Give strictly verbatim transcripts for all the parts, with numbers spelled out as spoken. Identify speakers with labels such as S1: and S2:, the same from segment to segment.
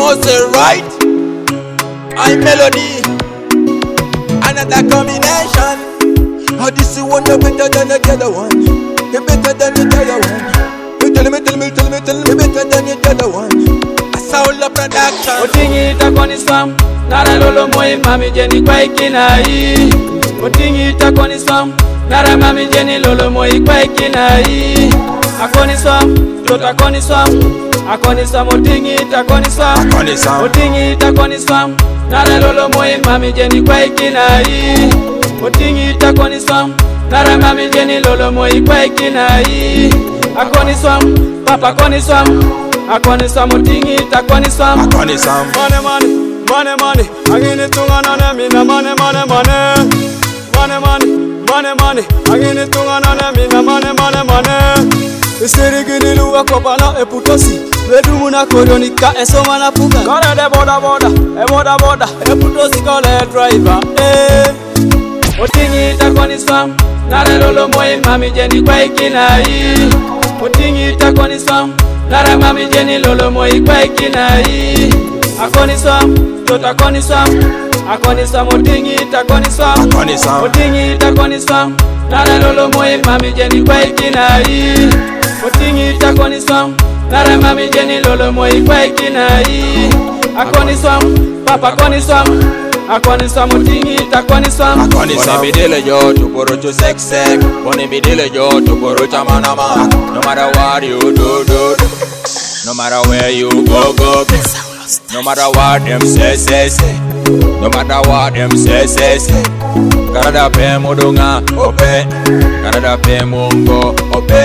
S1: Mose right, I'm Melody. Another combination. Oh, this is one better than the other one. It's better than the other one. You tell me, tell me, tell me, tell me, better than the other one. A soul of production.
S2: Otingi itakoni swam, nara lolo moi mami jeni kwa ikinai. Otingi itakoni swam, nara mami jeni lolo moi kwa ikinai. Akoni swam, tota koni swam. Akoni swam, otingi itakoni swam.
S1: Akoni swam.
S2: Otingi itakoni swam, nara lolo moi mami jeni kwa ikinai. Otingi itakoni swam, nara mami jeni lolo moi kwa ikinai. Akoni swam, papa koni swam. Akoni swam, otingi itakoni swam.
S1: Akoni swam.
S2: Money, money, money, money. Agini tunga na mina money, money, money. Money, money, money, money. Agini tunga na mina money, money, money. Isiri gini luwa kopana e putosi. Wedu muna korionika e soma na puga. Kore de boda boda, e boda boda. E putosi kole driver, eh. Otingi itakoni swam, nare lolo moi mami jeni kwa ikinai. Otingi itakoni swam, nare mami jeni lolo moi kwa ikinai. Akoni swam, tota koni swam. Akoni swam, otingi itakoni swam.
S1: Akoni swam.
S2: Otingi itakoni swam, nare lolo moi mami jeni kwa ikinai. Otingi itakoni swam, nare mami jeni lolo moi kwa ikinai. Akoni swam, papa koni swam. Akoni swam, otingi itakoni swam.
S1: Akoni swam.
S3: Boni bidele yo to borocho sek sek. Boni bidele yo to borocha manama. No matter what you do do. No matter where you go go. No matter what them say say say. No matter what them say say say. Karada pe modunga ope. Karada pe mungo ope.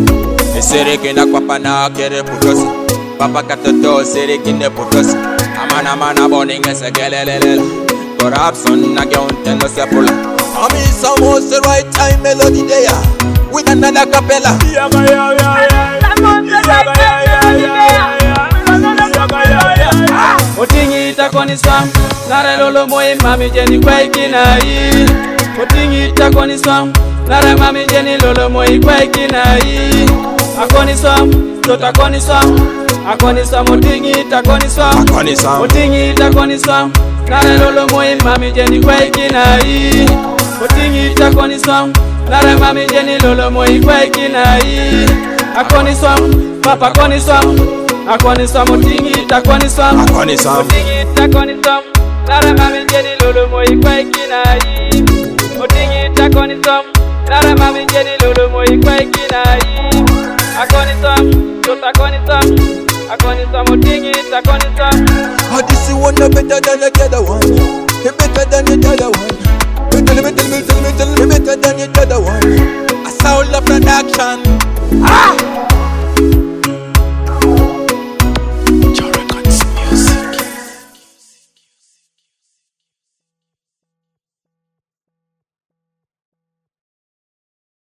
S3: Esere kina kwa pana kere putosi. Papa katoto sere kine putosi. Amana mana boni ngese gelelele. Corruption na gyonte no sepula.
S1: I'm in some Mose right, I'm Melody there. With another capella.
S2: Yaga yaga yaga. Otingi itakoni swam, nare lolo moi mami jeni kwa ikinai. Otingi itakoni swam, nare mami jeni lolo moi kwa ikinai. Akoni swam, tota koni swam. Akoni swam, otingi itakoni swam.
S1: Akoni swam.
S2: Otingi itakoni swam, nare lolo moi mami jeni kwa ikinai. Otingi itakoni swam, nare mami jeni lolo moi kwa ikinai. Akoni swam, papa koni swam. Akoni swam, otingi itakoni swam.
S1: Akoni swam.
S2: Otingi itakoni swam, nare mami jeni lolo moi kwa ikinai. Otingi itakoni swam, nare mami jeni lolo moi kwa ikinai. Akoni swam, tota koni swam. Akoni swam, otingi itakoni swam.
S1: Oh, this is one better than the other one. It's better than the other one. You tell me, tell me, tell me, tell me, better than the other one. A soul of production. Ah!